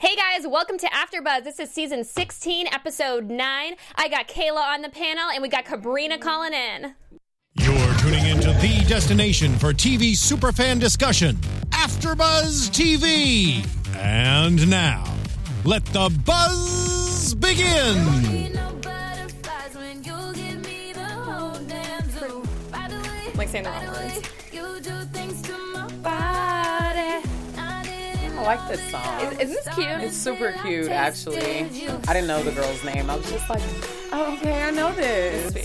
Hey guys, welcome to AfterBuzz. This is season 16, episode 9. I got Kayla on the panel, and we got Cabrina calling in. You're tuning into the destination for TV superfan discussion, AfterBuzz TV. And now, let the buzz begin. Like saying the wrong words. I like this song. Isn't this cute? It's super cute, actually. I didn't know the girl's name. I was just like, oh, okay, I know this.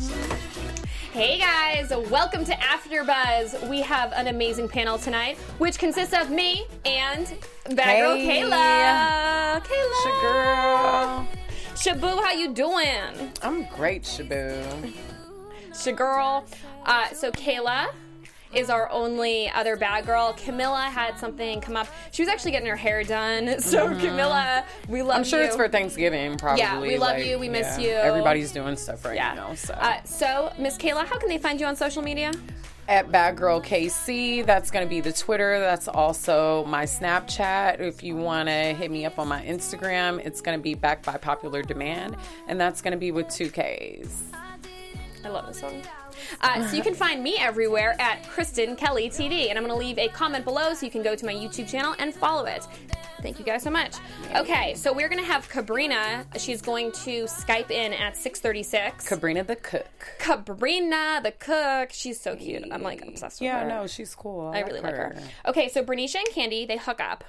Hey guys, welcome to AfterBuzz. We have an amazing panel tonight, which consists of me and bad girl Kayla. Kayla. Shagirl. Shabu, how you doing? I'm great, Shabu. Shagirl. So Kayla is our only other bad girl. Camilla had something come up. She was actually getting her hair done. So Camilla, we love you. I'm sure it's for Thanksgiving, probably. Yeah, we love you. We miss you. Everybody's doing stuff right now. So, Miss Kayla, how can they find you on social media? At Bad Girl KC, that's going to be the Twitter. That's also my Snapchat. If you want to hit me up on my Instagram, it's going to be Backed by Popular Demand, and that's going to be with 2 Ks. I love this song. So you can find me everywhere at Kristen Kelly TD, and I'm going to leave a comment below so you can go to my YouTube channel and follow it. Thank you guys so much. Okay, so we're going to have Cabrina. She's going to Skype in at 6:36. Cabrina the cook. Cabrina the cook. She's so cute. I'm like obsessed with her. Yeah, no, she's cool. I really like her. Okay, so Bernicia and Candy, they hook up.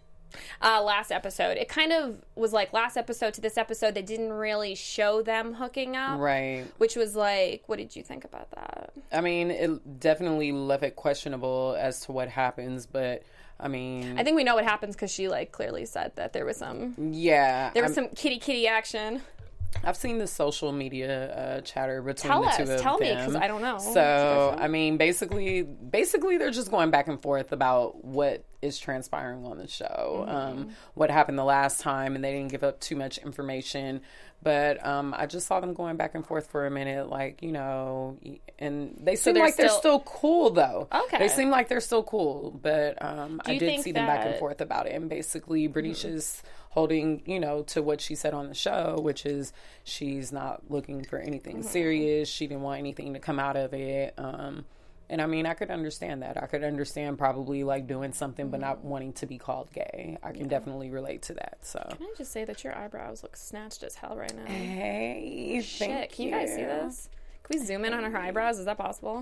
Last episode. It kind of was like last episode to this episode, they didn't really show them hooking up. Right. Which was like, what did you think about that? I mean, it definitely left it questionable as to what happens, but I mean, I think we know what happens because she like clearly said that there was some some kitty action. I've seen the social media chatter between Tell the two of them. Tell me, because I don't know. So, I mean, basically, they're just going back and forth about what is transpiring on the show, what happened the last time, and they didn't give up too much information. But I just saw them going back and forth for a minute, like, you know, and they seem like they're still cool, though. Okay. They seem like they're still cool, but I did see them back and forth about it. And basically, Bernicia's holding, you know, to what she said on the show, which is she's not looking for anything serious. She didn't want anything to come out of it. And I mean, I could understand that. I could understand probably like doing something but not wanting to be called gay. I can definitely relate to that. So can I just say that your eyebrows look snatched as hell right now? Hey, shit! Can you guys see this? Can we zoom in on her eyebrows? Is that possible?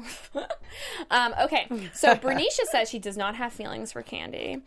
Okay, so Bernicia says she does not have feelings for Candy,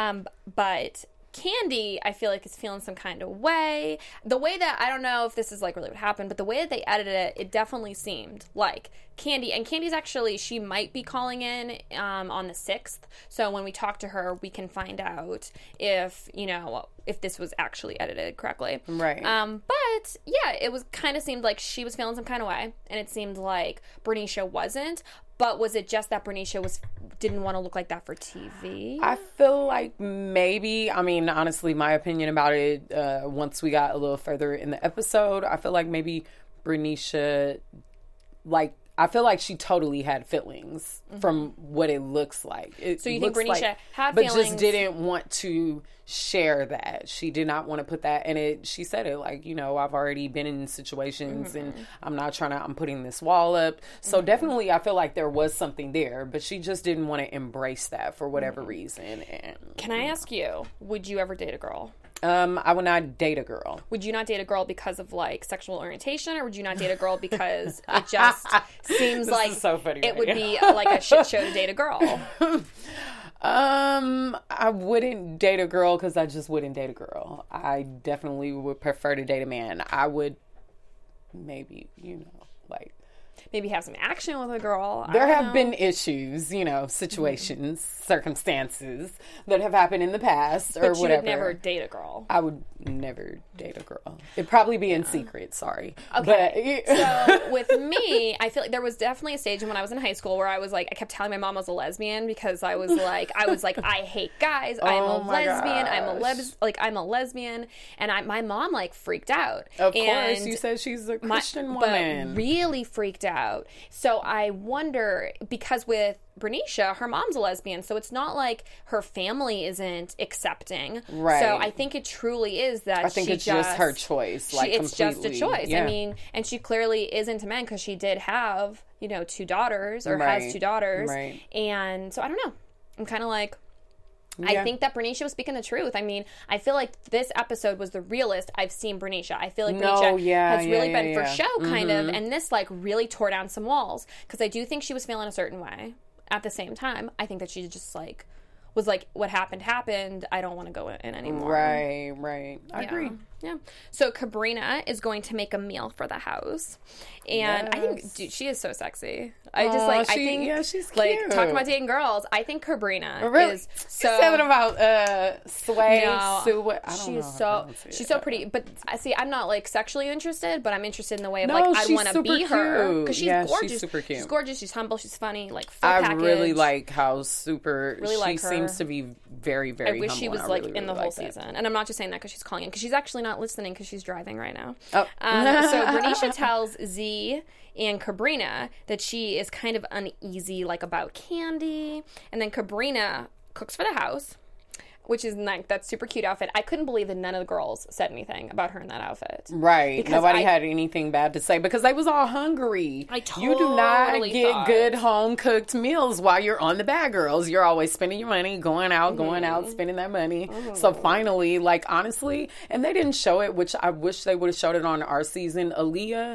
but Candy, I feel like, is feeling some kind of way. The way that, I don't know if this is like really what happened, but the way that they edited it, it definitely seemed like Candy, and Candy's actually, she might be calling in on the 6th. So when we talk to her, we can find out if, you know, if this was actually edited correctly. Right. But yeah, it was kind of seemed like she was feeling some kind of way, and it seemed like Bernicia wasn't. But was it just that Bernicia didn't want to look like that for TV? I feel like maybe, I mean, honestly, my opinion about it, once we got a little further in the episode, I feel like maybe Bernicia, like, I feel like she totally had feelings from what it looks like. So you think Bernicia had feelings? But just didn't want to share that. She did not want to put that in it. She said it like, you know, I've already been in situations and I'm putting this wall up. So definitely I feel like there was something there, but she just didn't want to embrace that for whatever reason. And can I ask you, would you ever date a girl? I would not date a girl. Would you not date a girl because of like sexual orientation, or would you not date a girl because it just seems like so funny, it would be like a shit show to date a girl? I wouldn't date a girl because I just wouldn't date a girl. I definitely would prefer to date a man. I would maybe, you know, like maybe have some action with a girl. There have been issues, you know, situations, circumstances that have happened in the past or whatever. But you would never date a girl. I would never date a girl. It'd probably be in secret, sorry. Okay. So with me, I feel like there was definitely a stage when I was in high school where I was like, I kept telling my mom I was a lesbian because I was like, I hate guys. I'm a lesbian. I'm a lesbian. And my mom like freaked out. Of course, you said she's a Christian woman. But really freaked out. So I wonder, because with Bernicia, her mom's a lesbian, so it's not like her family isn't accepting. Right. So I think it truly is that I think it's just her choice. Like, it's just a choice. Yeah. I mean, and she clearly is into men because she did have, 2 daughters, or has 2 daughters. Right. And so I don't know. I'm kind of like, I think that Bernicia was speaking the truth. I mean, I feel like this episode was the realest I've seen Bernicia. I feel like Bernicia has really been for show, kind of, and this, like, really tore down some walls. Because I do think she was feeling a certain way. At the same time, I think that she just, like, was like, what happened, I don't want to go in anymore. Right. I agree. Yeah. So Cabrina is going to make a meal for the house. And I think, dude, she is so sexy. I just, like, I think, she's cute. Like, talking about dating girls, I think Cabrina is so... You said it about Sway, no, Sue, I don't know. She's so pretty. But, see, I'm not, like, sexually interested, but I'm interested in the way of, like, I want to be her. Because she's gorgeous. She's super cute. She's gorgeous, she's humble, she's funny, like, full I package. really like how super... Really she like her. Seems to be very, very humble. I wish she was, like, in the whole season. And I'm not just saying that because she's calling in, because she's actually not listening because she's driving right now. Oh. So Bernicia tells Z and Cabrina that she is kind of uneasy, like, about Candy. And then Cabrina cooks for the house, which is like, that super cute outfit. I couldn't believe that none of the girls said anything about her in that outfit. Right. Because nobody had anything bad to say because they was all hungry. You do not get good home cooked meals while you're on the Bad Girls. You're always spending your money, going out, spending that money. So finally, like, honestly, and they didn't show it, which I wish they would have showed it on our season. Aaliyah,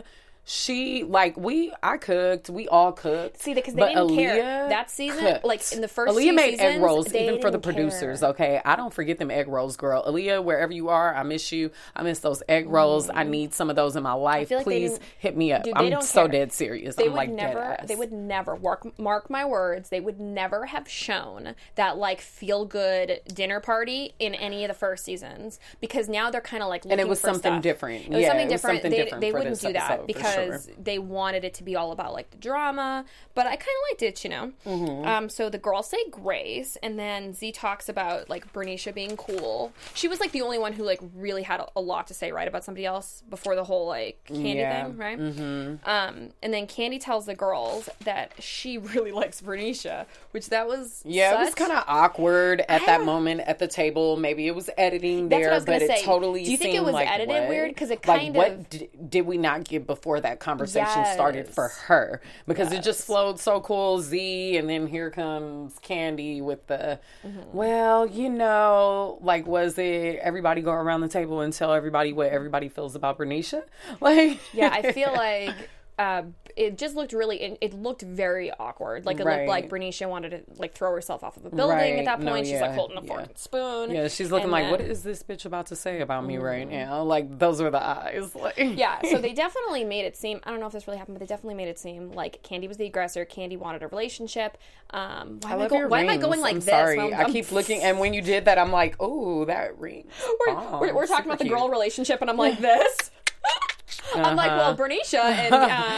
I cooked. We all cooked. See, because they didn't care. That season, cooked. Like, in the first Aaliyah made egg rolls, even for the producers, okay? I don't forget them egg rolls, girl. Aaliyah, wherever you are, I miss you. I miss those egg rolls. I need some of those in my life. Like, please hit me up. Dude, I'm so dead serious. They would never, mark my words, they would never have shown that, like, feel-good dinner party in any of the first seasons. Because now they're kind of, like, looking for and it was something stuff. different. It was something different. They for wouldn't do that because they wanted it to be all about, like, the drama, but I kind of liked it, so the girls say grace, and then Z talks about, like, Bernicia being cool. She was, like, the only one who, like, really had a lot to say, right, about somebody else before the whole, like, Candy thing, right? And then Candy tells the girls that she really likes Bernicia, which that was it was kind of awkward at that moment at the table. Maybe it was editing there, but it totally seemed like, do you think it was edited weird? Because it kind of... What did we not get before that conversation started for her? Because it just flowed so cool, Z, and then here comes Candy with the, well, like, was it everybody go around the table and tell everybody what everybody feels about Bernicia? Like, yeah, I feel like it just looked it looked very awkward. Like, it looked like Bernicia wanted to, like, throw herself off of a building at that point. She's, like, holding a fork and spoon. Yeah, she's looking like, what is this bitch about to say about me right now? Like, those were the eyes. Like. Yeah, so they definitely made it seem, I don't know if this really happened, but they definitely made it seem like Candy was the aggressor. Candy wanted a relationship. Why am I going like this? Sorry. I keep looking, and when you did that, I'm like, oh, that ring. We're talking about the girl relationship, and I'm like, this? I'm like, well, Bernicia and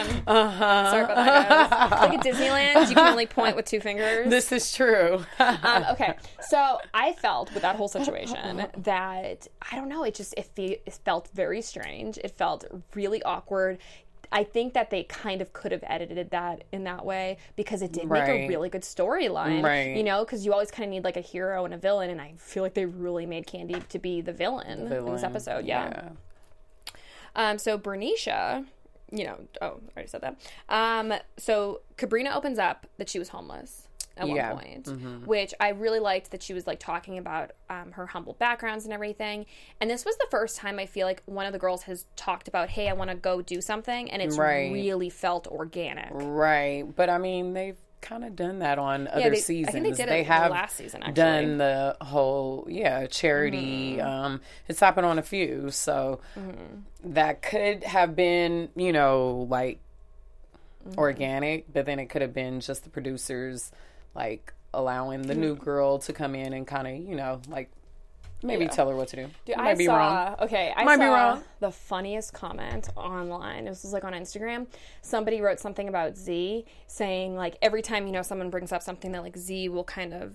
sorry about that, guys. Like at Disneyland, you can only point with 2 fingers. This is true. Okay, so I felt with that whole situation that, I don't know, it felt very strange. It felt really awkward. I think that they kind of could have edited that in that way because it did make a really good storyline, because you always kind of need, like, a hero and a villain, and I feel like they really made Candy to be the villain in this episode. Yeah. So Bernicia, I already said that. So Cabrina opens up that she was homeless at one point, which I really liked, that she was, like, talking about her humble backgrounds and everything. And this was the first time I feel like one of the girls has talked about, hey, I want to go do something, and it's really felt organic. Right. But, I mean, they've kind of done that on other seasons. I think they have last season, actually. Done the whole charity. It's happened on a few, so that could have been like organic, but then it could have been just the producers, like, allowing the new girl to come in and kind of like maybe tell her what to do. Dude, I might be wrong. Okay, I saw the funniest comment online. This was, like, on Instagram. Somebody wrote something about Z, saying, like, every time, someone brings up something that, like, Z will kind of,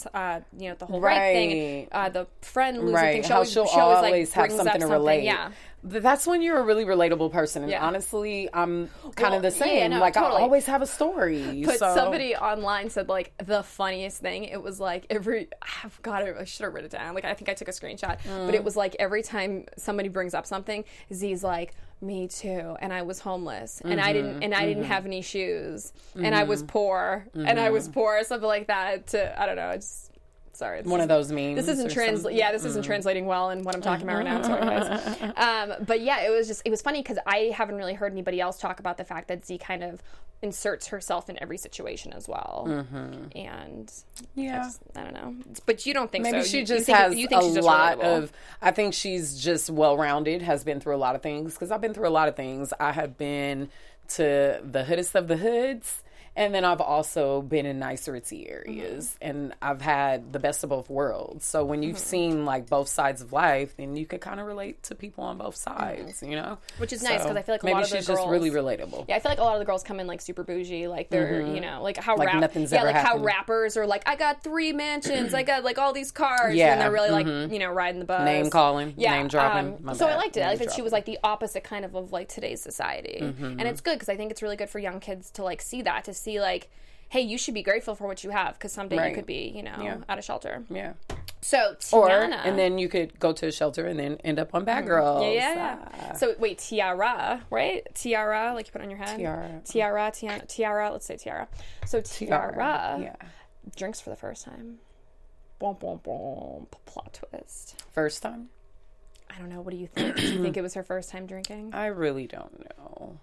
the whole right thing, the friend losing thing. She'll always have something to relate. Yeah. That's when you're a really relatable person. And honestly, I'm kind of the same. Totally. I always have a story. But somebody online said, the funniest thing, it was I should have written it down. I think I took a screenshot. But it was every time somebody brings up something, Z's me too, and I was homeless, and I didn't have any shoes, and I was poor, something like that. I don't know. Sorry, one of those memes. This isn't isn't translating well in what I'm talking about right now. Sorry, guys. But yeah, it was funny because I haven't really heard anybody else talk about the fact that Z kind of inserts herself in every situation as well. And I don't know. But you don't think maybe so? She just has a lot of. I think she's just well-rounded. Has been through a lot of things because I've been through a lot of things. I have been to the hoodest of the hoods. And then I've also been in nicer ritzy areas, and I've had the best of both worlds. So when you've seen both sides of life, then you can kind of relate to people on both sides, you know? Which is nice because I feel like a lot of the girls... Maybe she's just really relatable. Yeah, I feel like a lot of the girls come in super bougie, they're, how nothing's ever happened. How rappers are I got 3 mansions, I got all these cars, and they're really riding the bus. Name calling, name dropping. So I liked it. I like that she was the opposite kind of today's society. And it's good because I think it's really good for young kids to see that, to see hey, you should be grateful for what you have because someday you could be, at a shelter. Yeah. So Tiana, and then you could go to a shelter and then end up on Bad Girls. Yeah. So wait, Tiara, right? Tiara, you put on your head. Tiara. Let's say Tiara. So Tiara, drinks for the first time. Boom, boom, boom. Plot twist. First time? I don't know. What do you think? Do you think it was her first time drinking? I really don't know.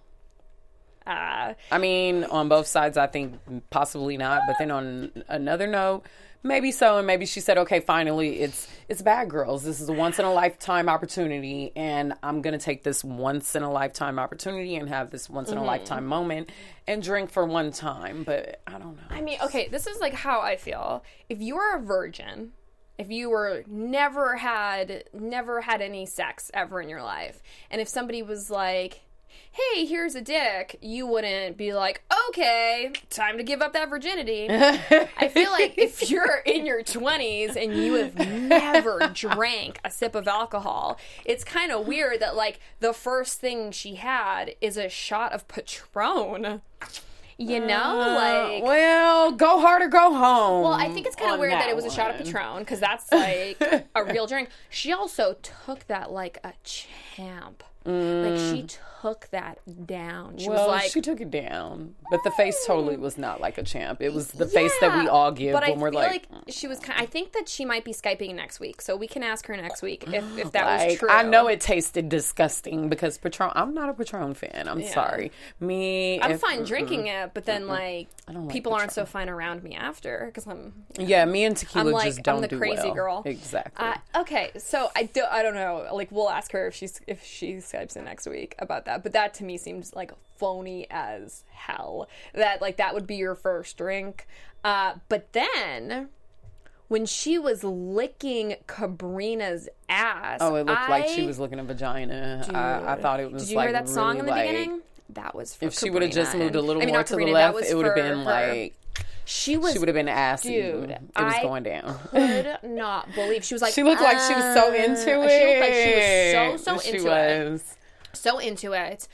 I mean, on both sides, I think possibly not. But then on another note, maybe so. And maybe she said, okay, finally, it's Bad Girls. This is a once-in-a-lifetime opportunity. And I'm going to take this once-in-a-lifetime opportunity and have this once-in-a-lifetime moment and drink for one time. But I don't know. I mean, okay, this is how I feel. If you're a virgin... If you were never had any sex ever in your life, and if somebody was hey, here's a dick, you wouldn't be okay, time to give up that virginity. I feel if you're in your 20s and you have never drank a sip of alcohol, it's kind of weird that the first thing she had is a shot of Patron. You know, well, go hard or go home. Well, I think it's kind of weird that it was a shot of Patron, because that's a real drink. She also took that like a champ. She took that down. She was she took it down, but the face totally was not like a champ. It was the face that we all give when we're like she was. I think that she might be Skyping next week, so we can ask her next week if that was true. I know it tasted disgusting because Patron. I'm not a Patron fan. I'm sorry. I'm fine drinking it, but then people aren't so fine around me after because I'm. Me and tequila just don't do well. I'm the crazy girl. Exactly. Okay, so I don't know. We'll ask her if she Skypes in next week about that, but that to me seems phony as hell. That would be your first drink. But then when she was licking Cabrina's ass, it looked like she was licking a vagina. Dude, I thought it was. Did you hear that song in the beginning? That was for if Cabrina. She would have just moved a little more to the left, it would have been She would have been assy. Dude, it was going down. Could not believe she was She looked like she was so into it. She looked like she was so into it. So into it.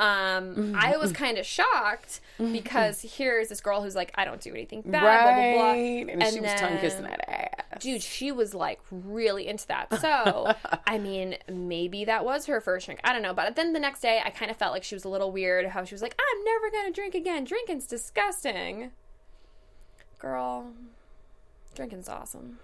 I was kind of shocked because here's this girl who's I don't do anything bad, blah, blah, blah. And she was tongue kissing that ass. Dude, she was really into that. So, I mean, maybe that was her first drink. I don't know. But then the next day, I kind of felt like she was a little weird. How she was like, I'm never going to drink again. Drinking's disgusting. Girl, drinking's awesome.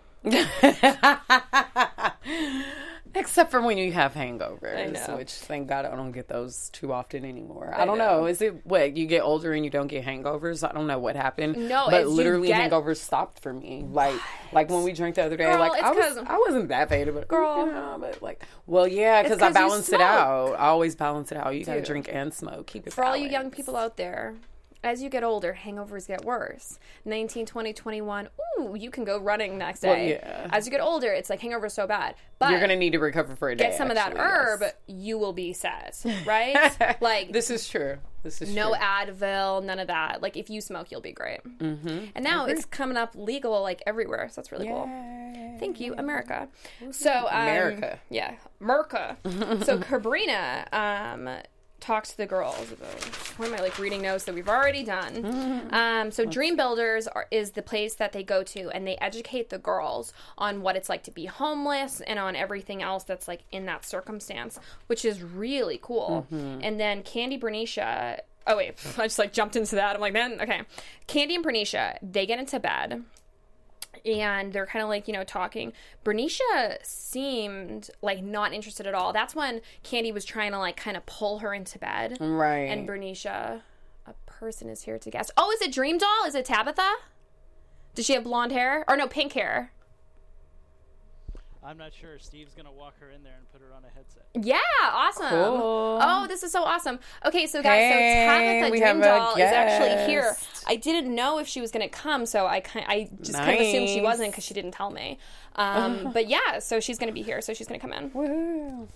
Except for when you have hangovers, I know. Which thank God I don't get those too often anymore. I don't know. Is it what you get older and you don't get hangovers? I don't know what happened. No, but literally hangovers stopped for me. Like when we drank the other day, girl, I wasn't that faded, but girl, but because I balance it out. I always balance it out. You gotta drink and smoke. Keep it for balanced. All you young people out there. As you get older, hangovers get worse. 19, 20, 21, you can go running next day. Well, yeah. As you get older, it's hangovers so bad. But you're going to need to recover for a day. Get some of that herb, you will be set, right? This is true. No Advil, none of that. If you smoke, you'll be great. Mm-hmm. And now it's coming up legal everywhere, so that's really cool. Thank you, America. So, America. Yeah, Merca. So Cabrina talks to the girls about, why am I like reading notes that we've already done? So Dream Builders is the place that they go to, and they educate the girls on what it's like to be homeless and on everything else that's like in that circumstance, which is really cool. And then Candy, Bernicia, oh wait, I just like jumped into that. I'm like, man, okay. Candy and Bernicia, they get into bed. And they're kind of like, talking. Bernicia seemed like not interested at all. That's when Candy was trying to like kind of pull her into bed. Right. And Bernicia, a person is here to guest. Oh, is it Dream Doll? Is it Tabitha? Does she have blonde hair? Or no, pink hair? I'm not sure. Steve's going to walk her in there and put her on a headset. Yeah, awesome. Cool. Oh, this is so awesome. Okay, so guys, so Tabitha Dream Doll is actually here. I didn't know if she was going to come, so I just kind of assumed she wasn't because she didn't tell me. But yeah, so she's going to be here, so she's going to come in. Woo.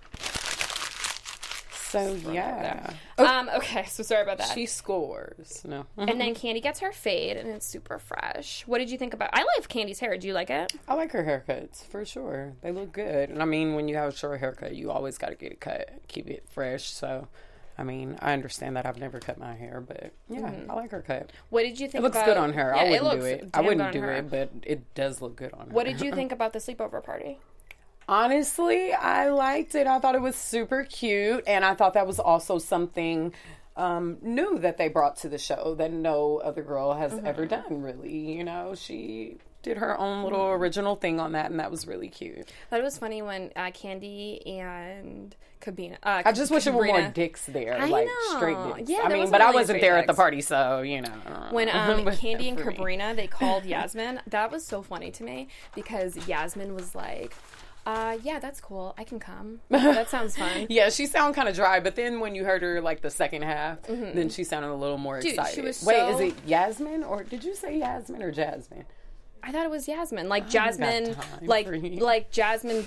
So, yeah. Okay, so sorry about that. She scores. No. And then Candy gets her fade, and it's super fresh. What did you think about? I like Candy's hair. Do you like it? I like her haircuts, for sure. They look good. And I mean, when you have a short haircut, you always got to get it cut, keep it fresh. So, I mean, I understand that. I've never cut my hair, but yeah, I like her cut. What did you think about it? Looks good on her. Yeah, I wouldn't do it. I wouldn't do it, but it does look good on her. What did you think about the sleepover party? Honestly, I liked it. I thought it was super cute, and I thought that was also something new that they brought to the show that no other girl has ever done, really. She did her own little original thing on that, and that was really cute. But it was funny when Candy and Cabina... I just wish there were more dicks there, straight dicks. Yeah, I mean, but I wasn't there at the party, so, When Candy and Cabrina, they called Yasmin, that was so funny to me, because Yasmin was like... yeah, that's cool. I can come. That sounds fun. Yeah, she sounded kind of dry, but then when you heard her the second half, then she sounded a little more excited. She was Wait, is it Yasmin or did you say Yasmin or Jasmine? I thought it was Yasmin, like Jasmine, like Jasmine,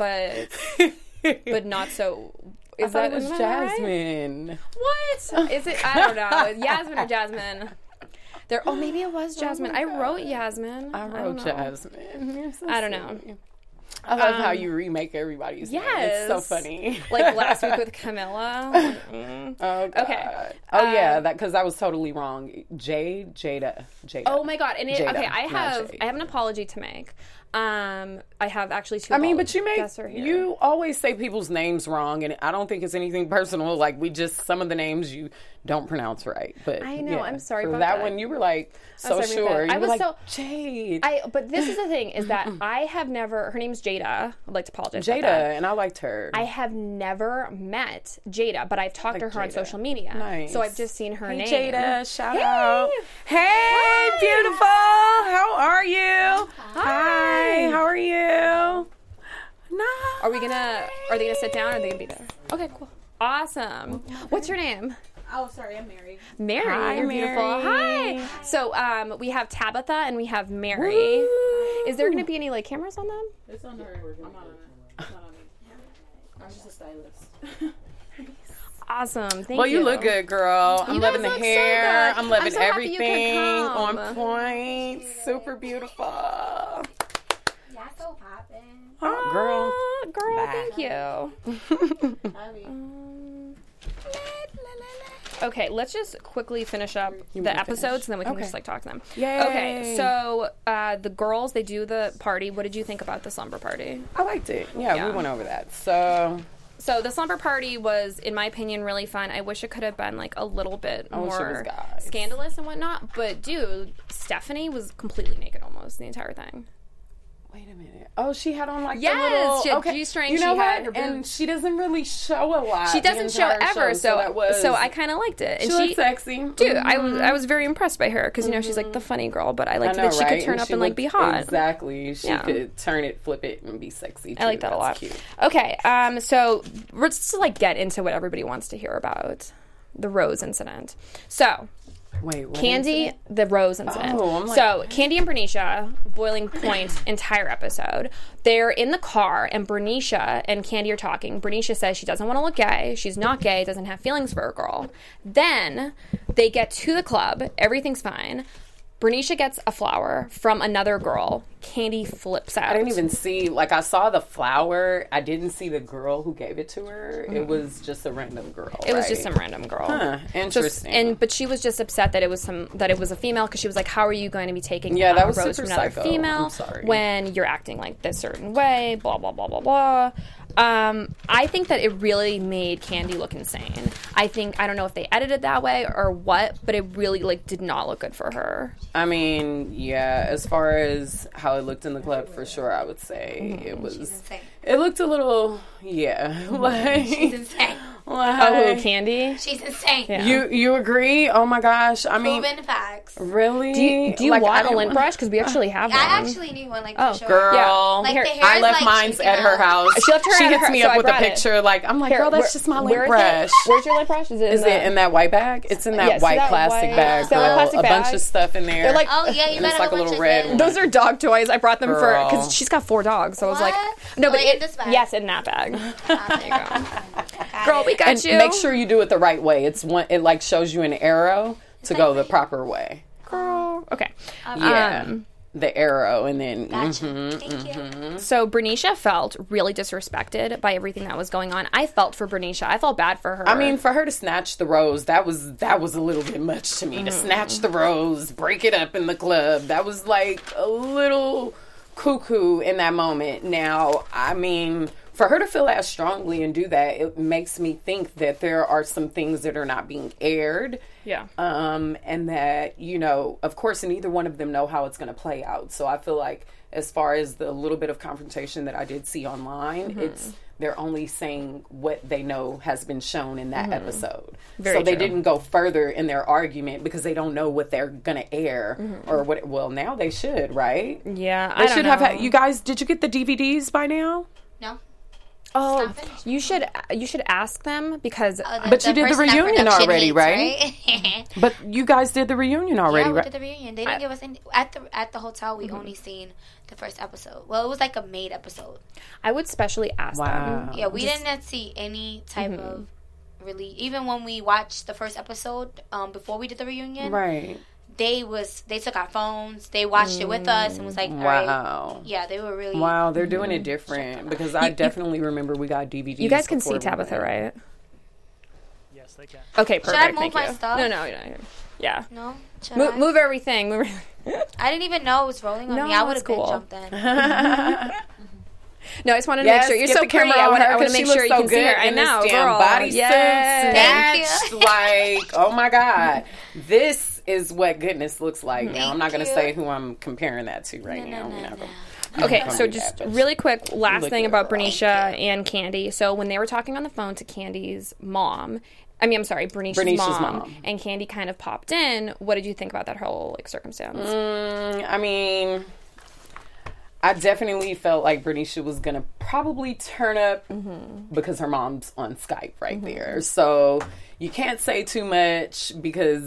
but not so. I thought it was Jasmine. Right? What is it? I don't know. Yasmin or Jasmine. Oh, maybe it was Jasmine. I wrote Yasmin. I wroe Jasmine. So I don't know. I love how you remake everybody's name. It's so funny. Like last week with Camilla. Oh, God. Okay. Oh, yeah, because I was totally wrong. Jada. Oh, my God. And Jada, okay, I have an apology to make. I have actually two. I mean, but you always say people's names wrong, and I don't think it's anything personal. Like, some of the names you don't pronounce right. But I know, I'm sorry for about that one. You were like so sure. I was like, so Jade. But this is the thing: is that I have never. Her name's Jada. I'd like to apologize. Jada, and I liked her. I have never met Jada, but I've talked to her on social media. Nice. So I've just seen her name. Jada, shout out. Hey, beautiful. How are you? Hi. How are you? Nice. Are they gonna sit down or are they gonna be there? Okay, cool. Awesome. What's your name? Oh, sorry, I'm Mary. Mary, Hi, you're Mary. beautiful. Hi. So, we have Tabitha and we have Mary. Woo. Is there gonna be any cameras on them? It's on her. I'm not on it. It's not on me. I'm just a stylist. Awesome. Thank you. Well, you look good, girl. I'm loving the look so hair. good. I'm loving so happy you could everything. come. On point. Super beautiful. Yeah, so poppin'. Oh, girl. Girl, Bye. thank you. Okay, let's just quickly finish up the episodes, and then we can just talk to them. Yay. Okay, so the girls, they do the party. What did you think about the slumber party? I liked it. Yeah, we went over that. So the slumber party was, in my opinion, really fun. I wish it could have been a little bit more scandalous and whatnot. But dude, Stephanie was completely naked almost the entire thing. Wait a minute. Oh, she had on the little... she had G-string. You know she what? had her boobs. And she doesn't really show a lot. She doesn't show ever, so I kind of liked it. And she looked sexy. Dude, I was very impressed by her because, she's the funny girl, but I liked that she could turn up and be hot. Exactly. She could turn it, flip it, and be sexy, too. I like that a lot. Cute. Okay, so let's just, get into what everybody wants to hear about. The Rose incident. So... Wait, Candy, the Rose incident. So, Candy and Bernicia, boiling point, entire episode. They're in the car, and Bernicia and Candy are talking. Bernicia says she doesn't want to look gay. She's not gay, doesn't have feelings for a girl. Then, they get to the club. Everything's fine. Bernicia gets a flower from another girl. Kandi flips out. I didn't even see, like, I saw the flower. I didn't see the girl who gave it to her. It was just a random girl. It was just some random girl. Huh, interesting. But she was just upset that it was a female, because she was like, how are you going to be taking that was rose super from another psycho. female I'm sorry. when you're acting like this certain way, blah, blah, blah, blah, blah. I think that it really made Kandi look insane. I don't know if they edited that way or what, but it really, like, did not look good for her. I mean, yeah, as far as how it looked in the club, for sure, I would say it was. She's insane. It looked a little, like. She's insane. Like, Oh, Kandi? She's insane. Yeah. You agree? Oh my gosh! I mean, Proven facts. really? Do you Like, I want a didn't lint brush? Because we actually have one. I actually need one, like, for sure. Girl, Yeah. Like, the hair I is, left like, mine's shaking at her out. house. She left her She at hits her- me so up I with a brought it. picture. Like, I'm like, Here, girl, that's where- just my where lint is brush. it? Where's your lint brush? Is Is it in that white bag? It's in that Yes, white that plastic white- bag, that white girl. plastic A bunch bag. of stuff in there. They're like, Oh, yeah, you And better it's like a go little bunch of red them. one. those are dog toys. I brought them for Girl. because she's got 4 dogs. So I was like, What? no, but Like in this bag? yes, in that bag. There you go. Got Girl, it. we got and you. make sure you do it the right way. It's one. It like shows you an arrow to go the proper way. Girl. Okay. Yeah, the arrow, and then Gotcha. Thank you. So Bernicia felt really disrespected by everything that was going on. I felt for Bernicia. I felt bad for her. I mean, for her to snatch the rose, that was a little bit much to me. To snatch the rose, break it up in the club, that was like a little cuckoo in that moment. Now, I mean, for her to feel as strongly and do that, it makes me think that there are some things that are not being aired. yeah. And that, of course, neither one of them know how it's going to play out. So I feel like as far as the little bit of confrontation that I did see online, they're only saying what they know has been shown in that episode. Very so they true. didn't go further in their argument because they don't know what they're going to air or what. Well, now they should, right? Yeah. They I don't should know. have had, you guys, did you get the DVDs by now? No. Oh, Stop it. you should ask them because But you did the person that reunion production already, hates, right? But you guys did the reunion already, Yeah, we right? did the reunion. They didn't give us any at the hotel. We only seen the first episode. Well, it was like a made episode. I would specially ask them. Wow. Yeah, we didn't see any type of really. Even when we watched the first episode before we did the reunion, Right. they took our phones. They watched it with us and was like, all right. Wow. Yeah, they were really. Wow, they're doing it different because I definitely remember we got DVDs. You guys can before see we Tabitha, went. right? Yes, they can. Okay, perfect. I move Thank my you. stuff? No. Yeah. No, should I? Move everything. Move I didn't even know it was rolling on No, me. I would it's have cool. been jumped in. No, I just wanted to Yes, make sure you're get so the camera pretty. I on want her to 'cause make she sure looks you so can see her. good I in this know, damn girl. bodysuit Yes. Thank you. snatched. Like, oh my god, this is what goodness looks like. Now, I'm not going to Thank say you. who I'm comparing that to right now. We're not gonna- Okay, Don't so do just that, but really quick, last look thing good, about girl. Bernicia and Kandi. So when they were talking on the phone to Candy's mom, I'm sorry, Bernicia's mom, and Kandi kind of popped in. What did you think about that whole circumstance? I mean, I definitely felt like Bernicia was going to probably turn up because her mom's on Skype right there. So you can't say too much because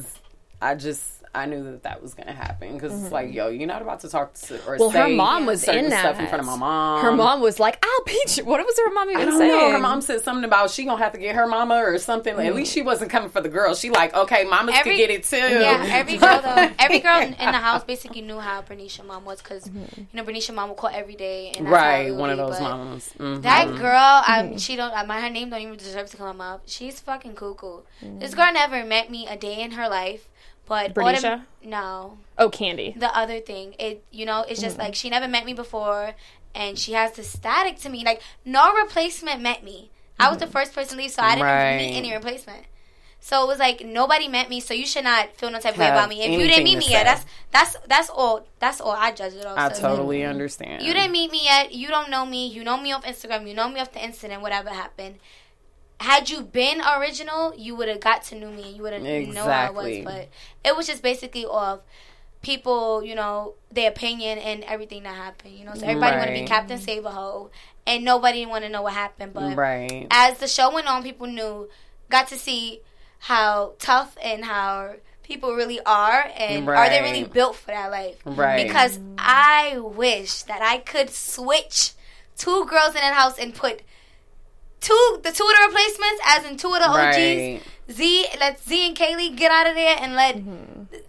I knew that was going to happen because it's like, yo, you're not about to talk to or Well, say her mom was certain in that. stuff in front of my mom. Her mom was like, "I'll beat you." What was her mom even I don't saying? know. Her mom said something about she gonna have to get her mama or something. At least she wasn't coming for the girl. She like, okay, mamas can get it too. Yeah, every girl in the house basically knew how Bernicia mom was because Bernicia mom would call every day. And that's how Right, it would one of be, those but mamas. That girl, she don't. Her name don't even deserve to come up. She's fucking cuckoo. This girl never met me a day in her life. But Bernicia? No. Oh, Kandi. The other thing, it's just like she never met me before, and she has this static to me. Like no replacement met me. I was the first person to leave, so I didn't meet any replacement. So it was like nobody met me, so you should not feel no type of way about me. If you didn't meet me yet, that's all I judge it off. I So totally understand. you didn't meet me yet. You don't know me. You know me off Instagram. You know me off the incident. Whatever happened. Had you been original, you would have got to know me and you would have known who I was. But it was just basically off people, their opinion and everything that happened. So everybody want to be Captain Save-A-Ho, and nobody want to know what happened. But as the show went on, people got to see how tough and how people really are, and are they really built for that life? Right. Because I wish that I could switch 2 girls in that house and put the 2 of the replacements, as in 2 of the OGs. Let Z and Kaylee get out of there, and let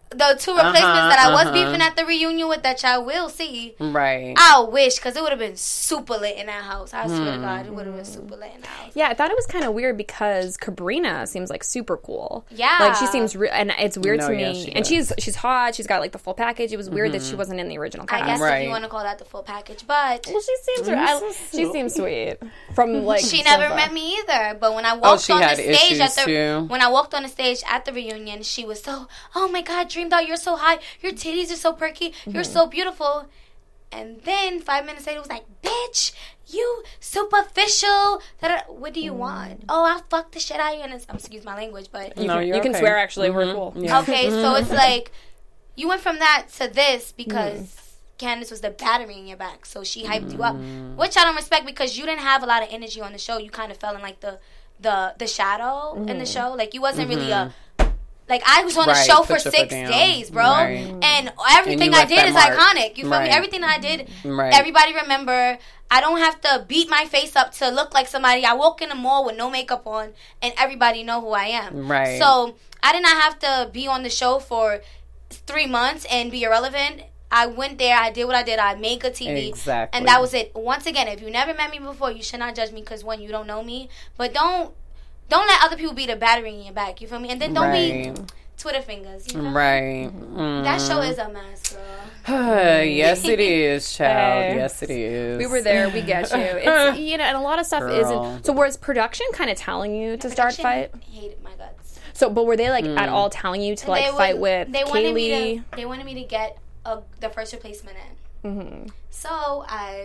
the two replacements that I was beefing at the reunion with that y'all will see. Right. I wish, because it would have been super lit in that house. I swear to God, it would have been super lit in that house. Yeah, I thought it was kind of weird because Cabrina seems like super cool. Yeah. Like, she seems and it's weird to me. And she's hot. She's got, like, the full package. It was weird that she wasn't in the original cast. I guess if you want to call that the full package, but... Well, she seems sweet. From, like... She never met me either, but when I walked on the stage when I walked on the stage at the reunion, she was so, oh my God, Dream Doll, you're so hot. Your titties are so perky. You're so beautiful. And then 5 minutes later, it was like, bitch, you superficial. What do you want? Oh, I'll fuck the shit out of you. And excuse my language, but... You can swear, actually. We're cool. Yeah. Okay, so it's like, you went from that to this because... Candace was the battery in your back, so she hyped you up, which I don't respect because you didn't have a lot of energy on the show. You kind of fell in like the shadow in the show. Like you wasn't really like I was on the show for 6 days, bro, and everything I did is iconic. You feel me? Everything that I did, everybody remember. I don't have to beat my face up to look like somebody. I walk in the mall with no makeup on, and everybody know who I am. Right. So I did not have to be on the show for 3 months and be irrelevant. I went there, I did what I did, I made good TV. Exactly. And that was it. Once again, if you never met me before, you should not judge me because, one, you don't know me. But don't let other people be the battery in your back, you feel me? And then don't be Twitter fingers, you know? Right. That show is a mess, girl. Yes, it is, child. Yes, it is. We were there. We get you. It's, and a lot of stuff isn't. So was production kind of telling you to start fight? Hated my guts. So, but were they, like, at all telling you to, fight with Kaylee? They wanted me to get... the first replacement in. So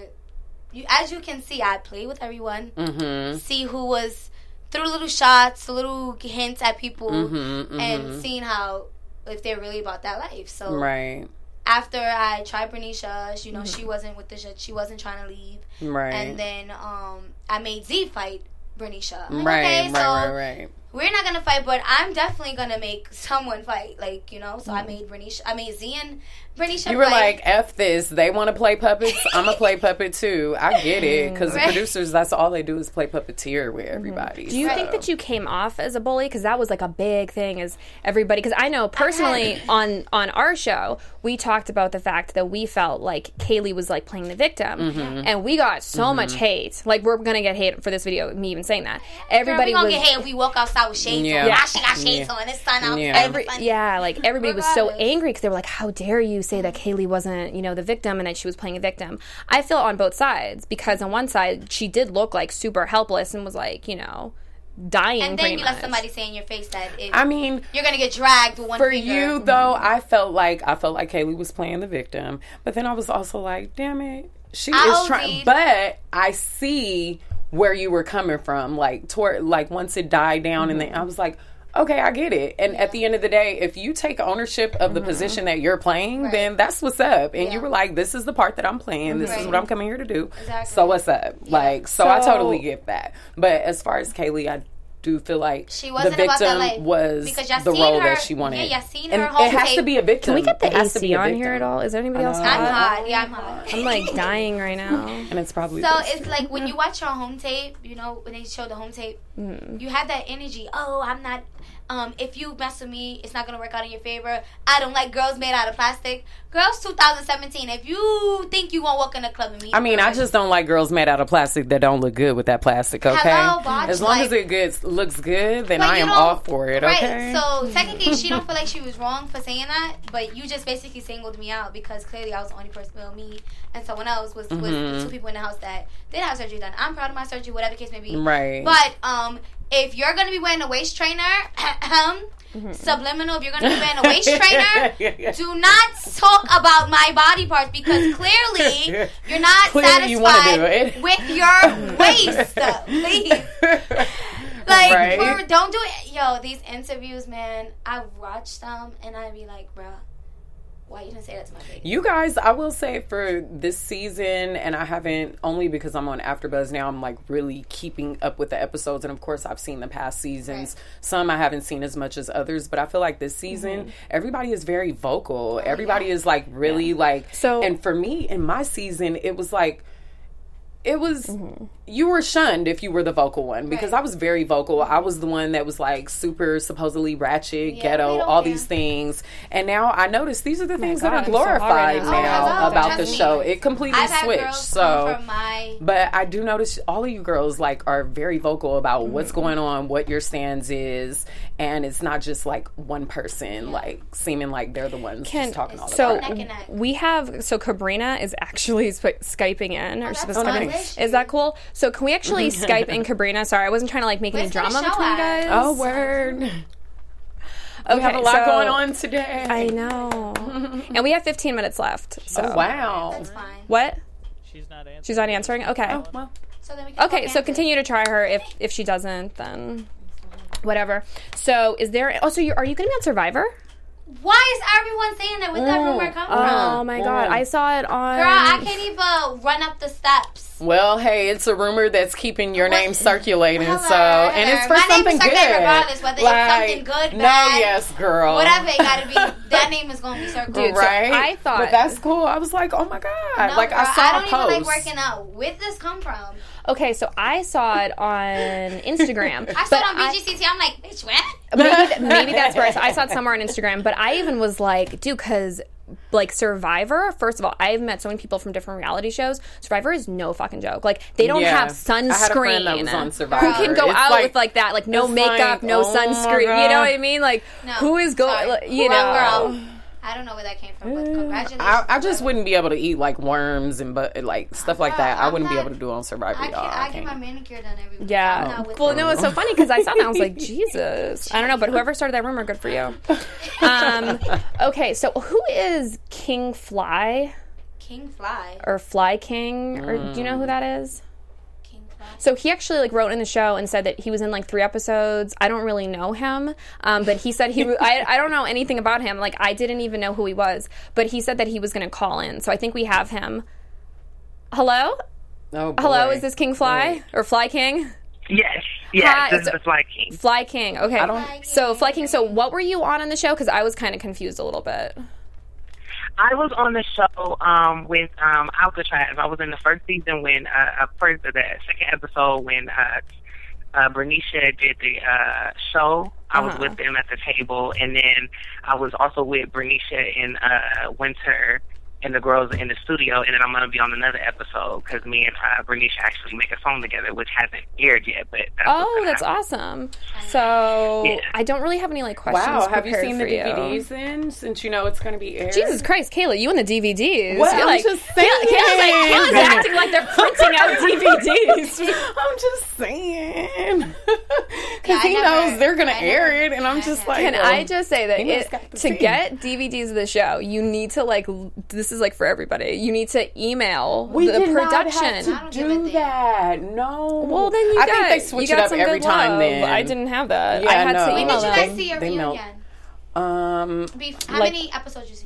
as you can see, I played with everyone. See who was threw little shots, little hints at people, and seeing how if they're really about that life. So after I tried Bernicia, she wasn't with the shit. She wasn't trying to leave. And then I made Z fight Bernicia. Okay, we're not gonna fight, but I'm definitely gonna make someone fight. Like, so I made Z and Bernicia. You were like, F this. They want to play puppets. I'm gonna play puppet too. I get it because the producers, that's all they do is play puppeteer with everybody. Do you think that you came off as a bully? Because that was like a big thing. Is everybody? Because I know personally on our show we talked about the fact that we felt like Kaylee was like playing the victim, and we got so much hate. Like we're gonna get hate for this video. Me even saying that. Everybody Girl, we gonna get hate if we walk outside with shades on. Yeah, she got shades on. It's sun out. Like everybody was so angry because they were like, "How dare you say that Kaylee wasn't, the victim and that she was playing a victim?" I feel on both sides because on one side she did look like super helpless and was like, dying. And then you let somebody say in your face that you're gonna get dragged with one for finger. you though. I felt like Kaylee was playing the victim, but then I was also like, damn it, she is trying. But I see where you were coming from, like toward like once it died down, and then I was like, okay, I get it. And at the end of the day, if you take ownership of the position that you're playing, then that's what's up. And you were like, this is the part that I'm playing. This is what I'm coming here to do. Exactly. So what's up? Yeah. Like, so I totally get that. But as far as Kaylee, I do feel like she wasn't the victim about that, was the role that she wanted. Yeah, seen her and it has to be a victim. Can we get the AC on here at all? Is there anybody else hot? I'm hot. Yeah, I'm hot. I'm like dying right now. And it's probably so it's like when you watch your home tape, when they show the home tape, you have that energy. Oh, I'm not. If you mess with me, it's not gonna work out in your favor. I don't like girls made out of plastic. Girls 2017. If you think you won't walk in a club with me, I just don't like girls made out of plastic that don't look good with that plastic. Okay, as long as it looks good, then I am all for it. Okay. Right. So technically, she don't feel like she was wrong for saying that, but you just basically singled me out because clearly I was the only person, me and someone else was the two people in the house that did have surgery done. I'm proud of my surgery, whatever the case may be. Right. But if you're going to be wearing a waist trainer, subliminal, if you're going to be wearing a waist trainer, do not talk about my body parts because clearly you're not satisfied with your waist. Please. Like, don't do it. Yo, these interviews, man, I watch them and I be like, bruh, why you didn't say that to my face? You guys, I will say for this season, and I haven't, only because I'm on AfterBuzz now, I'm like really keeping up with the episodes, and of course I've seen the past seasons. Right. Some I haven't seen as much as others, but I feel like this season, everybody is very vocal. Everybody is like really like, so, and for me in my season, it was like, it was, you were shunned if you were the vocal one, because I was very vocal. I was the one that was like super supposedly ratchet, ghetto, all these things. And now I notice these are the things that are glorified now about the show. It completely switched. So, but I do notice all of you girls like are very vocal about what's going on, what your stance is, and it's not just like one person like seeming like they're the ones just talking all the time. We have Cabrina is actually Skyping in, or supposed to come in. Is that cool? So can we actually Skype in Cabrina? Sorry, I wasn't trying to like make any drama between you guys. Oh, word. We have a lot going on today. I know. And we have 15 minutes left. So. Oh, wow. That's fine. What? She's not answering. She's not answering? Okay. Oh, well. So then we can so continue to try her. If she doesn't, then whatever. So is there... Oh, so are you going to be on Survivor? Why is everyone saying that? Where's that rumor come from? Oh, my God. I saw it on... Girl, I can't even run up the steps. Well, hey, it's a rumor that's keeping your name circulating, and it's for something good. Regardless, whether it's something good, bad. No, yes, girl. Whatever it gotta be, that name is gonna be circulating. Right? So I thought... But that's cool. I was like, oh, my God. No, like, girl, I saw I don't a post. even like working out. Where'd this come from? Okay, so I saw it on Instagram. I saw it on BGCT. I'm like, bitch, what? Maybe that's where I saw it somewhere on Instagram. But I even was like, dude, because like Survivor, first of all, I've met so many people from different reality shows. Survivor is no fucking joke. Like, they don't have sunscreen. I had a friend that was on Survivor. Who can go out with like that? Like, no makeup, no sunscreen. You know what I mean? Like, who is going, you know. Girl. I don't know where that came from, but congratulations. I just wouldn't be able to eat like worms and like stuff like that. I wouldn't be able to do on Survivor. I get my manicure done every week. Yeah. Well, no, it's so funny because I saw that and I was like, Jesus. I don't know, but whoever started that rumor, good for you. Okay, so who is King Fly? King Fly? Or Fly King? Or do you know who that is? So he actually like wrote in the show and said that he was in like 3 episodes. I don't really know him, but he said I don't know anything about him. Like, I didn't even know who he was, but he said that he was going to call in. So I think we have him. Hello? Oh, boy. Hello, is this King Fly or Fly King? Yes, this is the Fly King. Fly King, okay. So Fly King, so what were you on the show? Because I was kind of confused a little bit. I was on the show with Alcatraz. I was in the first season when the second episode when Bernicia did the show. I was with them at the table, and then I was also with Bernicia in Winter and the girls in the studio, and then I'm going to be on another episode because me and Bernicia actually make a song together, which hasn't aired yet. But that's awesome. So I don't really have any like questions. Wow, have you seen the DVDs then? Since you know it's going to be aired. Jesus Christ, Kayla, you and the DVDs. Well, I'm just saying. Kayla's acting like they're printing out DVDs. I'm just saying. Because he knows they're going to air it, and I'm just like. Can I just say that to get DVDs of the show, you need to like. This is like for everybody. You need to email the production. Not have to do that. No. Well, then I think they switch it up every time. Then I didn't have that. Yeah, I had to email them. When did you guys see your reunion? How many episodes you see?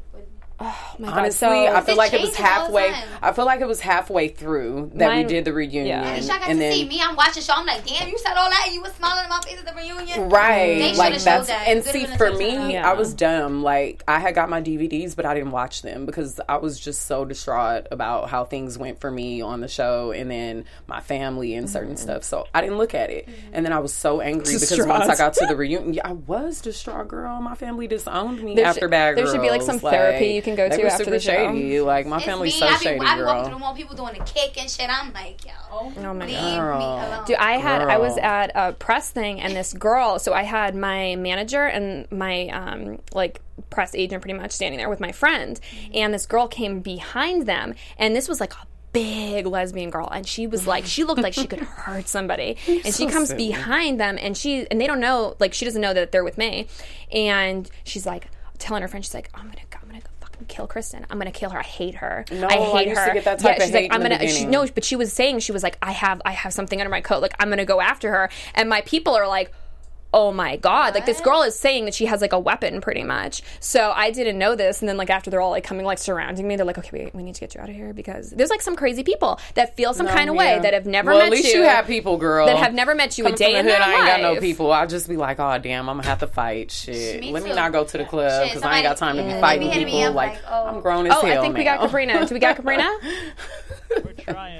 Oh my God. Honestly, I feel like it was halfway. I feel like it was halfway through that we did the reunion. Yeah. And then see me, I'm watching the show. I'm like, damn, you said all that. And you were smiling in my face at the reunion. Right. Like that's and see for me, I was dumb. Like I had got my DVDs, but I didn't watch them because I was just so distraught about how things went for me on the show, and then my family and certain stuff. So I didn't look at it, and then I was so angry because once I got to the reunion, I was distraught, girl. My family disowned me after Bad Girls. There should be like some therapy you can go to after the show. Shady. Like my family's so shady, girl. I be walking through more people doing a kick and shit. I'm like, yo, oh my leave God. me alone. Dude, I was at a press thing, and this girl. So I had my manager and my like press agent pretty much standing there with my friend, and this girl came behind them, and this was like a big lesbian girl, and she was like, she looked like she could hurt somebody, and she comes behind them, and they don't know, like she doesn't know that they're with me, and she's like telling her friend, she's like, I'm gonna fucking kill Kristen. I'm gonna kill her. I hate her. No, I hate used her. To get that type of she's hate like, I'm in gonna. No, but she was saying, she was like, I have something under my coat. Like I'm gonna go after her, and my people are like, oh my God, like this girl is saying that she has like a weapon pretty much. So I didn't know this, and then like after they're all like coming like surrounding me, they're like, okay, we need to get you out of here because there's like some crazy people that feel some kind of way that have never met you. At least you have people, girl, that have never met you a day in their life. I ain't got no people. I'll just be like, oh damn, I'm gonna have to fight. Shit, let me not go to the club because I ain't got time to be fighting people. Like I'm grown as hell. I think we got Cabrina. Do we got Cabrina? We're trying.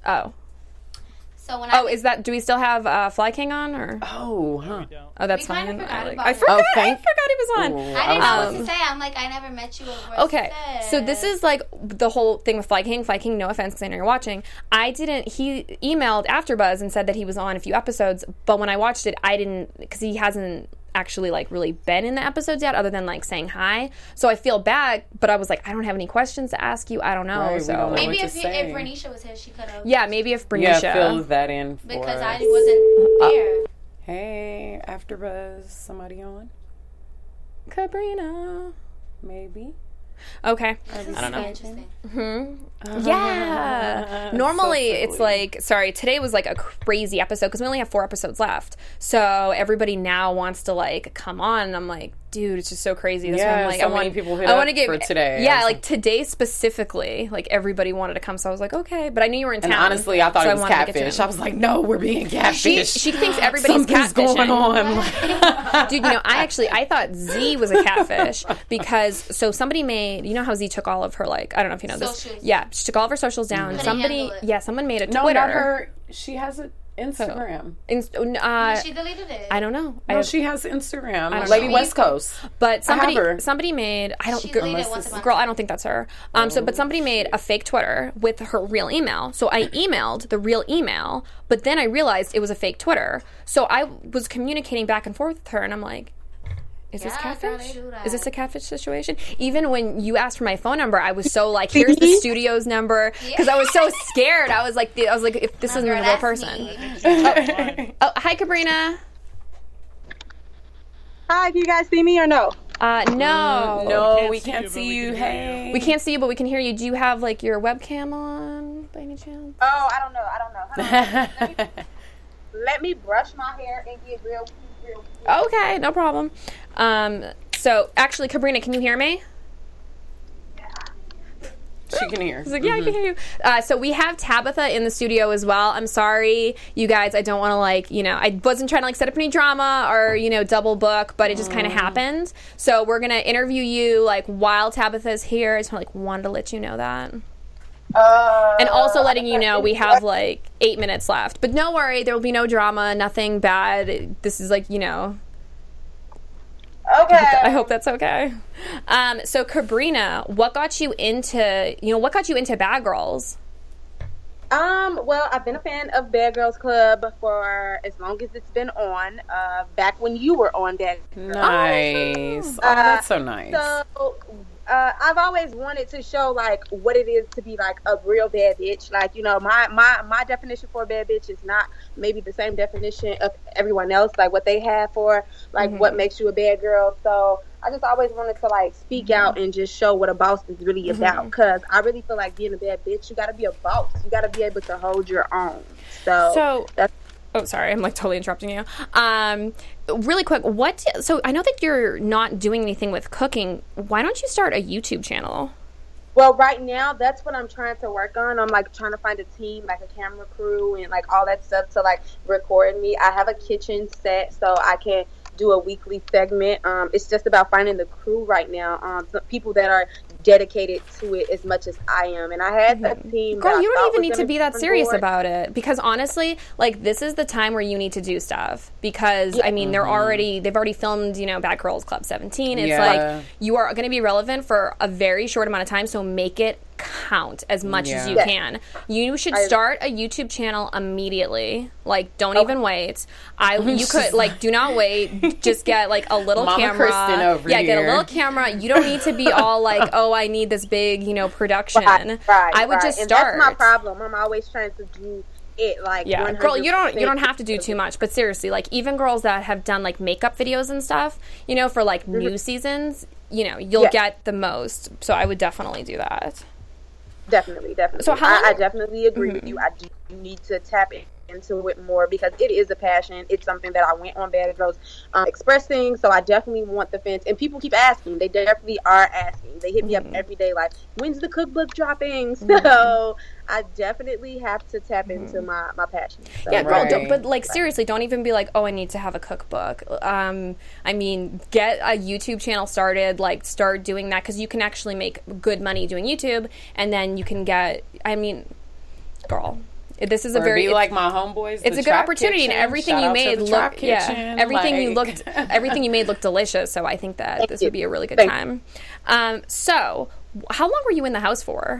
Oh. So when is that? Do we still have Fly King on or? Oh, huh. Oh, that's We fine. kinda forgot about I him. forgot. Oh, I forgot he was on. Ooh, I didn't know what to say. I'm like, I never met you over. Okay, so this is like the whole thing with Fly King. Fly King, no offense, because I know you're watching. He emailed AfterBuzz and said that he was on a few episodes, but when I watched it, I didn't, because he hasn't actually like really been in the episodes yet, other than like saying hi. So I feel bad, but I was like, I don't have any questions to ask you. I don't know. Right, so we don't know maybe what if to say. Bernicia was here, she could have. Yeah, maybe if Bernicia. Yeah, fill that in for Because us. I wasn't there. Hey, AfterBuzz, somebody on? Sabrina. Maybe. Okay. This is I don't know. Interesting. Yeah. Normally, it's like, sorry, today was like a crazy episode because we only have 4 episodes left. So everybody now wants to like come on. And I'm like, dude, it's just so crazy. That's why I'm like, so many people hit I want to up give for today. Yeah, like today specifically, like everybody wanted to come. So I was like, okay. But I knew you were in town. And honestly, I thought so it was wanted to get catfish. you in. I was like, no, we're being catfish. She thinks everybody's Something's catfishing. going on. Dude, I thought Z was a catfish because somebody made, you know how Z took all of her, like, I don't know if you know this. Socials. Yeah, she took all of her socials down. Couldn't handle it. Someone made a No, Twitter. not her. She has an Instagram. She deleted it. I don't know. No, she has Instagram. don't Lady know. West Coast. But her. somebody made, I don't, She deleted it once a month. girl, I don't think that's her. But somebody made a fake Twitter with her real email. So I emailed the real email, but then I realized it was a fake Twitter. So I was communicating back and forth with her, and I'm like, is this Yeah, girl, catfish? they do that. Is this a catfish situation? Even when you asked for my phone number, I was so like, here's the studio's number, because I was so scared. I was like, if this isn't a Girl, real that's person. me. Oh, hi, Cabrina. Hi, can you guys see me or no? No. No, we can't see you. Hey. We can't see you, but we can hear you. Do you have like your webcam on by any chance? Oh, I don't know. Hold on. Let me brush my hair and get real. Okay, no problem. So actually, Cabrina, can you hear me? She can hear. I was like, yeah, I can hear you. So we have Tabitha in the studio as well. I'm sorry, you guys. I don't want to I wasn't trying to set up any drama or, double book, but it just kind of happened. So we're going to interview you while Tabitha's here. I just wanted to let you know that. And also letting you know we have 8 minutes left. But no worry, there will be no drama, nothing bad. This is Okay. I hope that's okay. So Cabrina, what got you into Bad Girls? Well, I've been a fan of Bad Girls Club for as long as it's been on. Back when you were on Bad Girls. Nice. That's so nice. So, I've always wanted to show what it is to be a real bad bitch. My definition for a bad bitch is not maybe the same definition of everyone else, what they have for what makes you a bad girl. So I just always wanted to speak out and just show what a boss is really about, because I really feel like being a bad bitch, you got to be a boss. You got to be able to hold your own. So that's. Oh, sorry, I'm totally interrupting you. Really quick, so I know that you're not doing anything with cooking. Why don't you start a YouTube channel? Well, right now, that's what I'm trying to work on. I'm trying to find a team, a camera crew and all that stuff to record me. I have a kitchen set so I can do a weekly segment. It's just about finding the crew right now. Some people that are dedicated to it as much as I am, and I had a team. Girl, you don't even need to be that serious about it, because honestly, this is the time where you need to do stuff, because they've already filmed, Bad Girls Club 17. It's you are going to be relevant for a very short amount of time, so make it count as much as you can. You should start a YouTube channel immediately. Don't even wait. You could do not wait. Just get a little Mama camera. Kristen over get a here. little camera. You don't need to be all oh, I need this big production. Right, I would just and start. That's my problem. I'm always trying to do it girl, you don't have to do too much, but seriously, even girls that have done makeup videos and stuff, for new seasons, you'll get the most. So I would definitely do that. Definitely. So I definitely agree with you. I do need to tap into it more, because it is a passion. It's something that I went on Bad Girls expressing, so I definitely want the fans. And people keep asking. They definitely are asking. They hit me up every day when's the cookbook dropping? So I definitely have to tap into my passion. So. Yeah, girl, but seriously, don't even be oh, I need to have a cookbook. Get a YouTube channel started, start doing that, because you can actually make good money doing YouTube, and then you can get, girl, This is a very like my homeboys. It's a good opportunity, and everything you made looked everything you made looked delicious. So I think that this would be a really good time. So how long were you in the house for?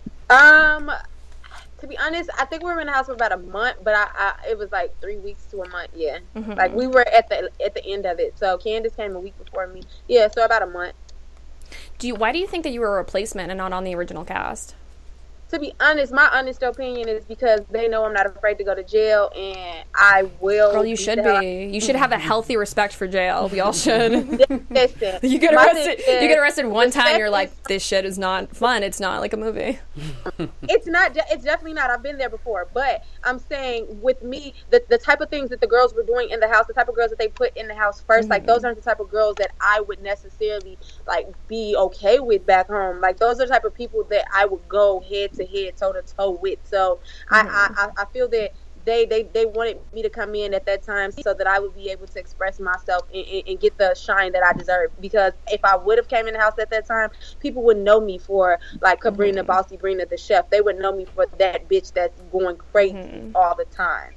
To be honest, I think we were in the house for about a month, but it was like 3 weeks to a month. Yeah, like we were at the end of it. So Candace came a week before me. Yeah, so about a month. Why do you think that you were a replacement and not on the original cast? To be honest, my honest opinion is because they know I'm not afraid to go to jail, and I will. Girl, you should be. You should have a healthy respect for jail. We all should. Listen, you get arrested one time. You're like, this shit is not fun. It's not like a movie. It's not. It's definitely not. I've been there before, but I'm saying with me, the type of things that the girls were doing in the house, the type of girls that they put in the house first, like those aren't the type of girls that I would necessarily like be okay with back home. Like those are the type of people that I would go head to head, toe to toe with. So I feel that they wanted me to come in at that time so that I would be able to express myself and get the shine that I deserve. Because if I would have came in the house at that time, people wouldn't know me for like Cabrina, Bossy Brina, the chef. They would know me for that bitch that's going crazy all the time.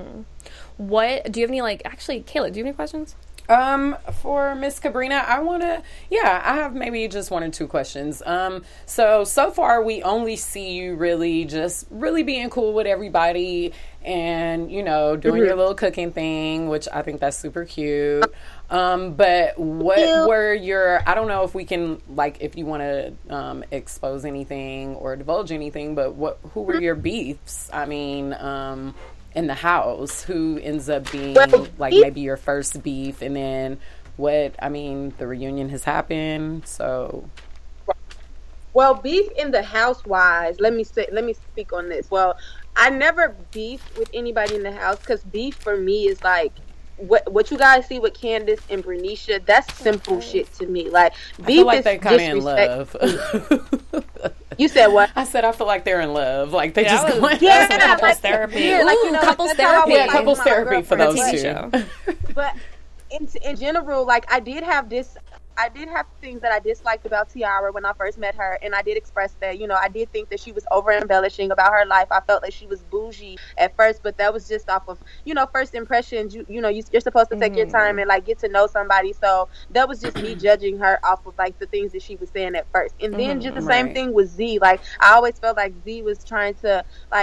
What do you have any actually, Kayla, do you have any questions? For Miss Cabrina, I have maybe just 1 or 2 questions. So far we only see you really being cool with everybody and, doing your little cooking thing, which I think that's super cute. But what were I don't know if we can, if you want to, expose anything or divulge anything, but who were your beefs? I mean, in the house, who ends up being maybe your first beef, and then the reunion has happened, so well, beef in the house wise, let me speak on this. Well, I never beefed with anybody in the house, because beef for me is like what you guys see with Candace and Bernicia, that's simple shit to me. Like beef is they're kind of in love. You said what? I said I feel like they're in love. Like they just going couples therapy. Yeah, couples therapy. Yeah, couples therapy for those two. But in general, I did have things that I disliked about Tiara when I first met her, and I did express that. I did think that she was over embellishing about her life. I felt like she was bougie at first, but that was just off of first impressions. You're supposed to take your time and get to know somebody. So that was just me judging her off of the things that she was saying at first. And then just the same thing with Z. I always felt like Z was trying to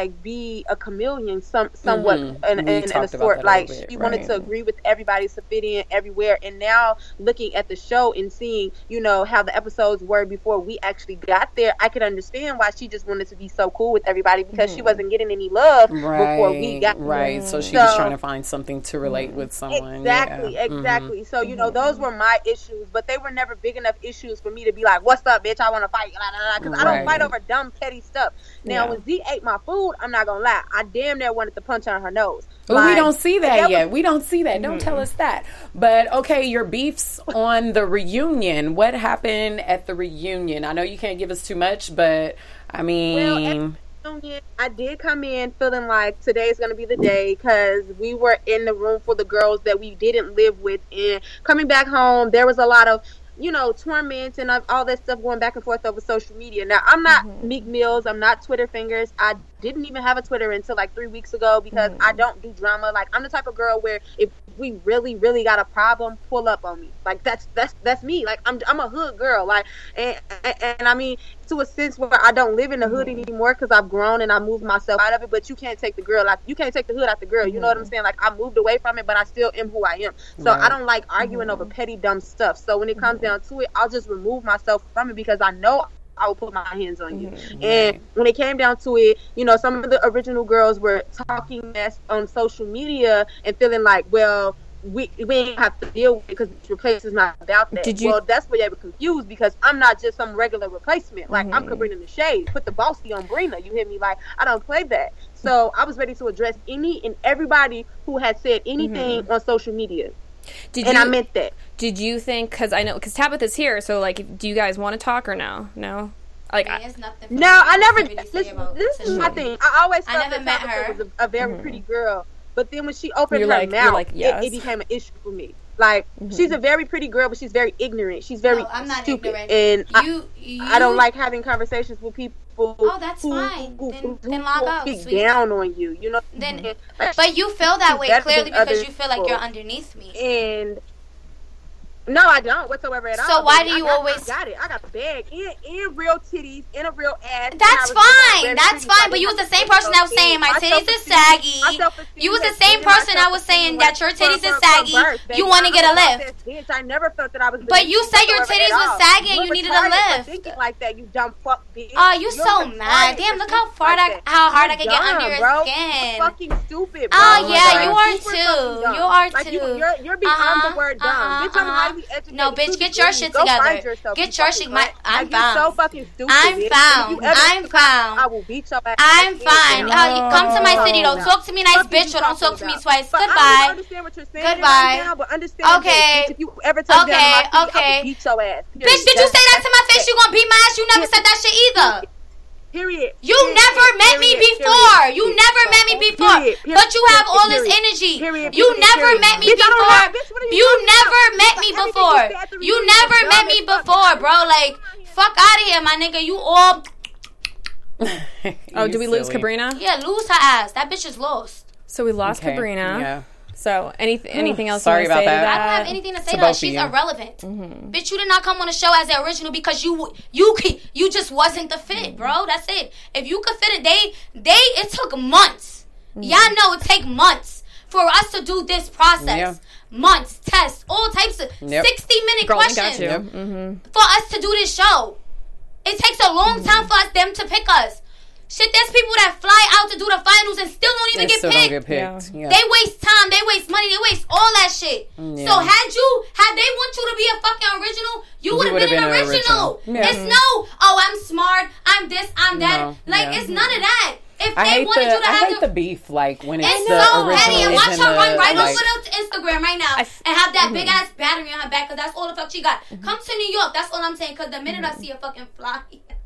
be a chameleon, somewhat in a sort. She wanted to agree with everybody, to fit in everywhere. And now looking at the show and seeing how the episodes were before we actually got there, I could understand why she just wanted to be so cool with everybody, because she wasn't getting any love before we got there. So she was trying to find something to relate with someone. Exactly. So those were my issues, but they were never big enough issues for me to be like, what's up, bitch, I want to fight, because I don't fight over dumb petty stuff. Now when Z ate my food, I'm not gonna lie, I damn near wanted to punch her on her nose. Well, we don't see that yet. We don't see that. Don't tell us that. But okay, your beefs on the reunion. What happened at the reunion? I know you can't give us too much, but I mean, I did come in feeling like today's going to be the day, because we were in the room for the girls that we didn't live with, and coming back home, there was a lot of torment and all that stuff going back and forth over social media. Now, I'm not Meek Mills. I'm not Twitter fingers. I didn't even have a Twitter until 3 weeks ago, because I don't do drama. I'm the type of girl where if we really, really got a problem, pull up on me. That's me. I'm a hood girl. And I mean, to a sense where I don't live in the hood anymore, because I've grown and I moved myself out of it. But you can't take the girl you can't take the hood out the girl. You know what I'm saying? I moved away from it, but I still am who I am. So I don't like arguing over petty, dumb stuff. So when it comes down to it, I'll just remove myself from it, because I know I will put my hands on you. And when it came down to it, some of the original girls were talking mess on social media and feeling like, well, we ain't have to deal with it because Replace is not about that. Well, that's where they were confused, because I'm not just some regular replacement. I'm Cabrina the Shade. Put the bossy on Brina. You hear me? I don't play that. So I was ready to address any and everybody who had said anything on social media. I meant that. Did you think, because Tabitha's here, so do you guys want to talk or no? No? I never. This is my thing. I always felt that Tabitha was a very pretty girl, but then when she opened her mouth, yes. it became an issue for me. She's a very pretty girl, but she's very ignorant. She's very stupid, ignorant. And I don't like having conversations with people people. Oh, that's fine. Then log out. Speak down on you. You know. Then, but you feel that way clearly because you feel like you're underneath me. And no, I don't whatsoever at all. So why do you always? I got it. I got the bag and real titties and a real ass. That's fine. That's fine. But you was the same person that was saying my titties is saggy. You was the same person that was saying that your titties is saggy. You want to get a lift. Bitch, I never felt that I was. But you said your titties was saggy and you needed a lift. Thinking like that, you dumb fuck bitch. Oh, you so mad. Damn, look how hard I can get under your skin. Fucking stupid. Bro. Oh yeah, you are too. You are too. You're beyond the word dumb. Bitch, I'm highly educated. No, bitch, get your shit together. Get your shit. I'm found. So fucking stupid. I'm found. I will beat your ass. I'm fine. Come to my city though. Talk to me nice, bitch, or don't talk to me twice. Goodbye. I understand what you're saying. Goodbye. Now, but understand okay. This, if you ever touch down my feet, I will beat your ass. Period. Bitch, did you say that to my face? You gonna beat my ass? You never said that shit either. Period. You never met me before. You never met me before. But you have all this energy. You never met me before. You never met me before. You never met me before, bro. Like, fuck out of here, my nigga. You all. Oh, do we lose Cabrina? Yeah, lose her ass. That bitch is lost. So we lost Cabrina. Yeah. So anything else? Sorry about that. I don't have anything to say to her. She's irrelevant. Bitch, you did not come on the show as the original because you just wasn't the fit, bro. That's it. If you could fit it, it took months. Y'all know it take months for us to do this process. Yeah. Months, tests, all types of 60-minute questions for us to do this show. It takes a long time for them to pick us. Shit, there's people that fly out to do the finals and still don't even get picked. Yeah. They waste time, they waste money, they waste all that shit. Yeah. So had they want you to be a fucking original, you would have been an original. Yeah. It's I'm smart, I'm this, I'm that. It's none of that. If they wanted you to have hate the beef, like when it's the so original. And watch her run right over to Instagram right now and have that big ass battery on her back because that's all the fuck she got. Come to New York, that's all I'm saying. Because the minute I see a fucking fly.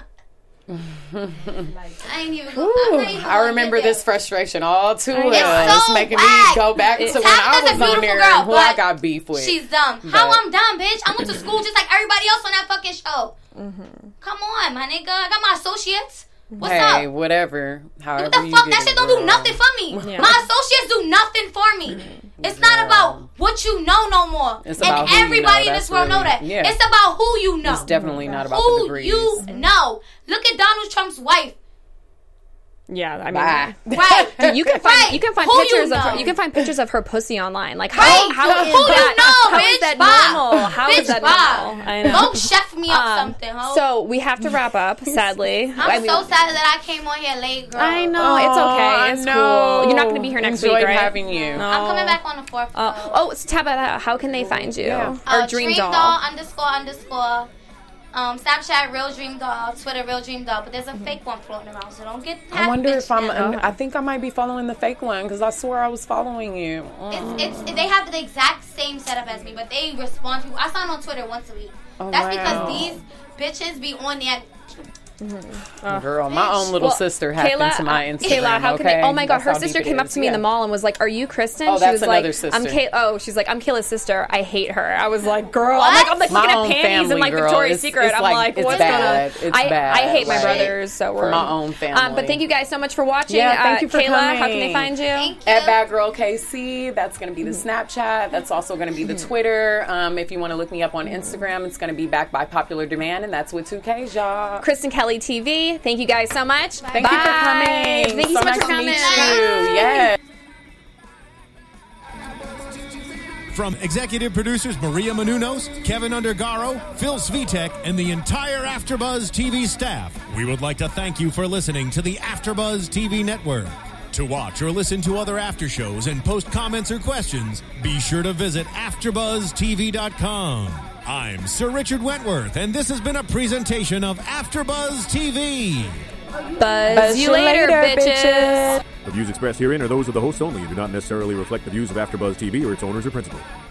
I ain't even I remember this frustration all too well. It's making me go back to when I was on there and who I got beef with. She's dumb. How I'm dumb, bitch? I went to school just like everybody else on that fucking show. Come on, my nigga. I got my associates. What's up? Hey, whatever. However what the fuck? That shit don't do nothing for me. Yeah. My associates do nothing for me. It's not about what you know no more. It's about and everybody in this world know that. Yeah. It's about who you know. It's definitely not about the degrees. Who you know. Look at Donald Trump's wife. Yeah, I mean, right. Dude, you can find pictures of her. You can find pictures of her pussy online. Like how is that normal? How is that normal? I know. Don't chef me up something, ho. So we have to wrap up. Sadly, I'm so sad that I came on here late, girl. I know it's okay. It's cool. You're not going to be here next week, right? Having you. No. I'm coming back on the 4th. So Tabitha, how can they find you? Or Dream Doll _ Snapchat Real Dream Doll, Twitter Real Dream Doll, but there's a fake one floating around, so don't get. I wonder if I think I might be following the fake one because I swore I was following you. They have the exact same setup as me, but they respond to. I sign on Twitter once a week. That's because these bitches be on there. Girl, my own little sister hacked into my Instagram. Kayla, how can they? Oh my god, her sister came up to me in the mall and was like, "Are you Kristen?" Oh, that's she was another like, sister. she's like, "I'm Kayla's sister. I hate her." I was like, "Girl," I'm like looking at panties and like Victoria's Secret. I'm like, "What's going on?" I hate my brothers, so we're my own family. But thank you guys so much for watching. Yeah, thank you for Kayla, coming. how can they find you? At Bad Girl KC. That's going to be the Snapchat. That's also going to be the Twitter. If you want to look me up on Instagram, it's going to be back by popular demand, and that's with 2Ks, y'all. Kristen Kelly TV. Thank you guys so much. Thank you for coming. Thank you so much for coming. Yeah. From executive producers Maria Menounos, Kevin Undergaro, Phil Svitek, and the entire AfterBuzz TV staff, we would like to thank you for listening to the AfterBuzz TV network. To watch or listen to other after shows and post comments or questions, be sure to visit AfterBuzzTV.com. I'm Sir Richard Wentworth, and this has been a presentation of AfterBuzz TV. Buzz you later, bitches. The views expressed herein are those of the hosts only and do not necessarily reflect the views of AfterBuzz TV or its owners or principals.